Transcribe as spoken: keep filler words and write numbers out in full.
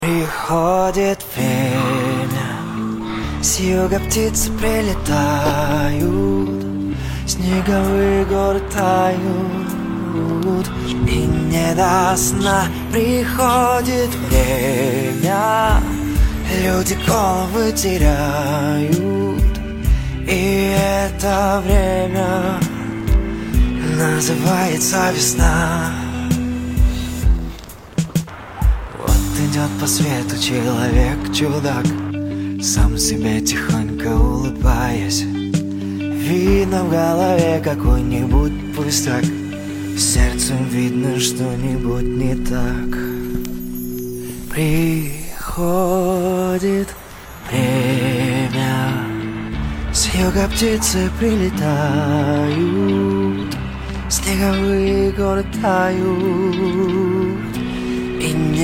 Приходит время, с юга птицы прилетают, снеговые горы тают, и не до сна приходит время, люди головы теряют, и это время называется весна. Идет по свету человек-чудак, сам себе тихонько улыбаясь. Видно в голове какой-нибудь пустяк, сердцем видно что-нибудь не так. Приходит время, с юга птицы прилетают, снеговые горы тают,